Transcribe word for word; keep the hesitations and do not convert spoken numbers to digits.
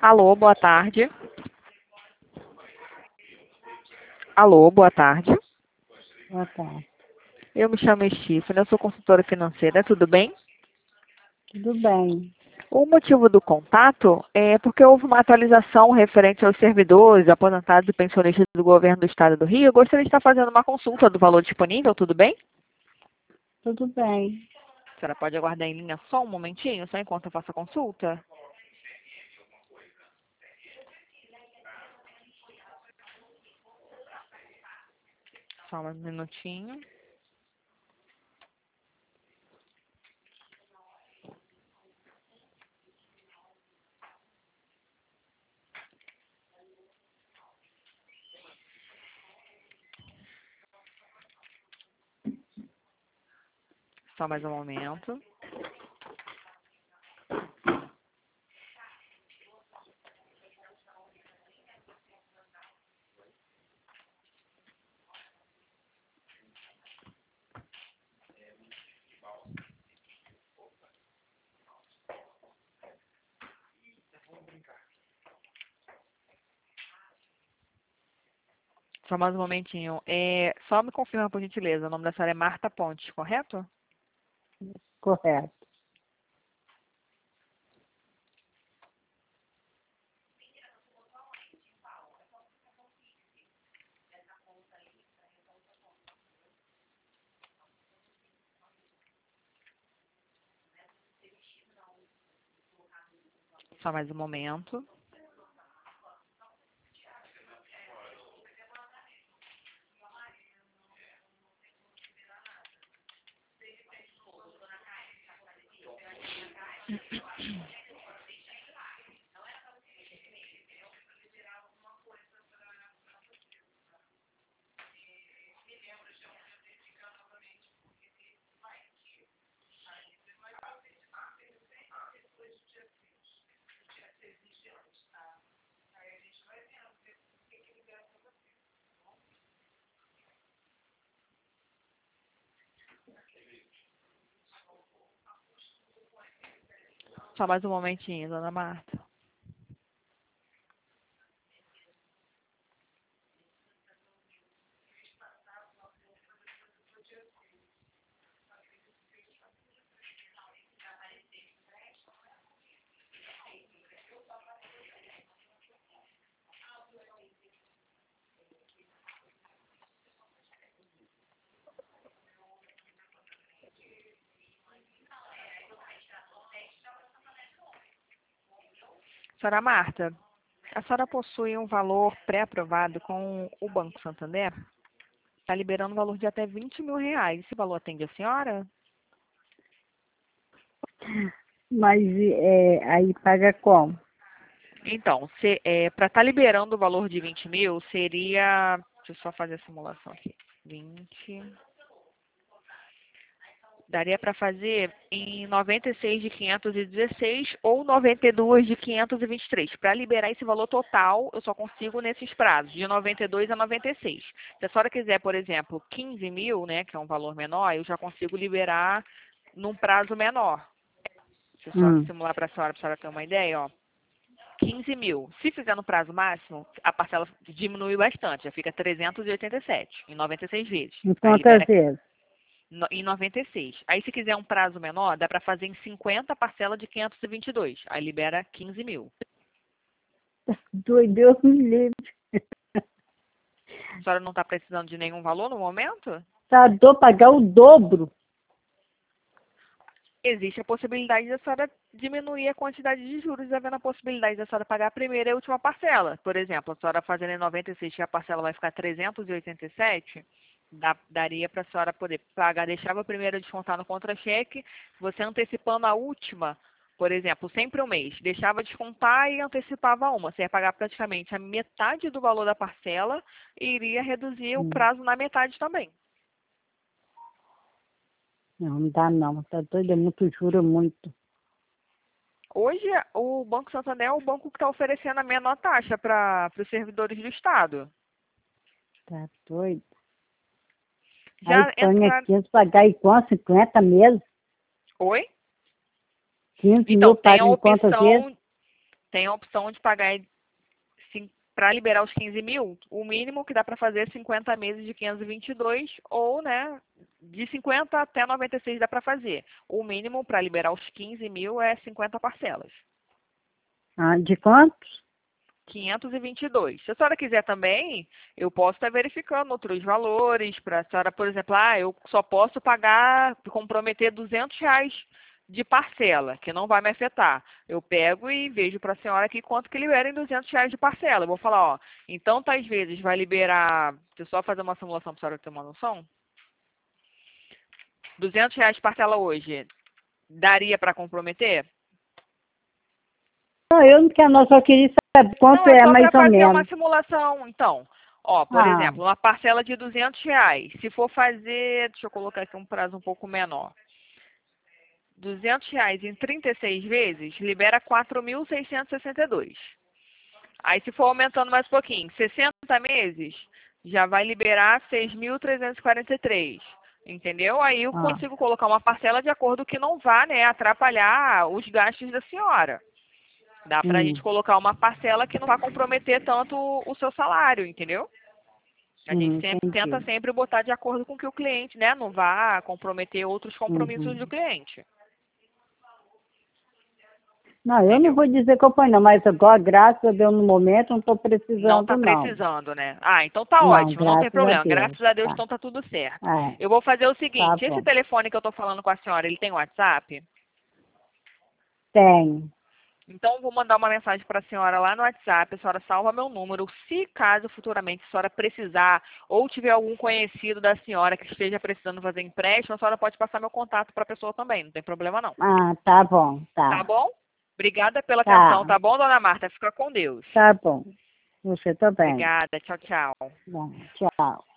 Alô, boa tarde. Alô, boa tarde. Boa tarde. Eu me chamo Stephanie, eu sou consultora financeira, tudo bem? Tudo bem. O motivo do contato é porque houve uma atualização referente aos servidores, aposentados e pensionistas do governo do estado do Rio. Eu gostaria de estar fazendo uma consulta do valor disponível, tudo bem? Tudo bem. A senhora pode aguardar em linha só um momentinho, só enquanto eu faço a consulta? Só um minutinho. Só mais um momento. Só mais um momentinho. É, só me confirma, por gentileza, o nome da senhora é Marta Pontes, correto? Correto. Só mais um momento. Só mais um momentinho, dona Marta. Senhora Marta, a senhora possui um valor pré-aprovado com o Banco Santander? Está liberando um valor de até vinte mil reais. Esse valor atende a senhora? Mas é, aí paga como? Então, é, para estar liberando o valor de vinte mil, seria... Deixa eu só fazer a simulação aqui. vinte... Daria para fazer em noventa e seis de quinhentos e dezesseis ou noventa e dois de quinhentos e vinte e três. Para liberar esse valor total, eu só consigo nesses prazos, de noventa e dois a noventa e seis. Se a senhora quiser, por exemplo, quinze mil, né, que é um valor menor, eu já consigo liberar num prazo menor. Deixa eu só Hum. simular para a senhora, para a senhora ter uma ideia, ó. quinze mil. Se fizer no prazo máximo, a parcela diminui bastante, já fica trezentos e oitenta e sete, em noventa e seis vezes. Em Aí quantas libera vezes? no- em noventa e seis. Aí, se quiser um prazo menor, dá para fazer em cinquenta parcela de quinhentos e vinte e dois. Aí libera quinze mil. Dois, Deus me livre. A senhora não está precisando de nenhum valor no momento? Tá, dou pagar o dobro. Existe a possibilidade da senhora diminuir a quantidade de juros, havendo a possibilidade da senhora pagar a primeira e a última parcela. Por exemplo, a senhora fazendo em noventa e seis, que a parcela vai ficar trezentos e oitenta e sete, dá, daria para a senhora poder pagar, deixava a primeira descontar no contra-cheque, você antecipando a última, por exemplo, sempre um mês, deixava descontar e antecipava uma. Você ia pagar praticamente a metade do valor da parcela e iria reduzir o Hum. prazo na metade também. Não, não dá não. Tá doido, é muito juro, é muito. Hoje, o Banco Santander é o banco que está oferecendo a menor taxa para os servidores do Estado. Tá doido. Aí Já põe entra... aqui, pagar em quanto? cinquenta mesmo? Oi? quinze Então, mil tem a paga em quantas vezes? opção... tem a opção de pagar para liberar os quinze mil, o mínimo que dá para fazer é cinquenta meses de quinhentos e vinte e dois, ou, né, de cinquenta até noventa e seis dá para fazer. O mínimo para liberar os quinze mil é cinquenta parcelas. Ah, de quantos? quinhentos e vinte e dois. Se a senhora quiser também, eu posso estar verificando outros valores para a senhora, por exemplo, ah, eu só posso pagar, comprometer duzentos reais de parcela, que não vai me afetar. Eu pego e vejo para a senhora aqui quanto que libera em duzentos reais de parcela. Eu vou falar, ó, então tais vezes vai liberar, deixa eu só fazer uma simulação para a senhora ter uma noção. duzentos reais de parcela hoje, daria para comprometer? Não, eu não quero, não, só queria saber quanto Não, é é, só mais para ou fazer uma menos. simulação. Então, ó, por Ah, exemplo, uma parcela de duzentos reais. Se for fazer, deixa eu colocar aqui um prazo um pouco menor. duzentos reais em trinta e seis vezes, libera quatro mil seiscentos e sessenta e dois. Aí, se for aumentando mais um pouquinho, sessenta meses, já vai liberar seis mil trezentos e quarenta e três. Entendeu? Aí eu ah, consigo colocar uma parcela de acordo que não vá, né, atrapalhar os gastos da senhora. Dá para a hum, gente colocar uma parcela que não vai comprometer tanto o seu salário, entendeu? A gente hum, sempre tenta entendi. sempre botar de acordo com que o cliente, né, não vá comprometer outros compromissos do Uhum. cliente, Não, eu não entendeu? vou dizer que eu ponho, não, mas agora, graças a Deus, no momento, não estou Não está precisando, não. precisando, né? Ah, então tá Não, ótimo, não tem graças a problema. Deus. Graças a Deus, Tá. então tá tudo certo. É, Eu vou fazer o tá seguinte, esse bom. telefone que eu tô falando com a senhora, ele tem WhatsApp? Tenho. Então, eu vou mandar uma mensagem para a senhora lá no WhatsApp, a senhora salva meu número. Se caso futuramente a senhora precisar ou tiver algum conhecido da senhora que esteja precisando fazer empréstimo, a senhora pode passar meu contato para a pessoa também, não tem problema não. Ah, tá bom, Tá tá. bom? Obrigada pela atenção, Tá, tá bom, dona Marta? Fica com Deus. tá bom. Você também. Obrigada, tchau, tchau. Bom, tchau.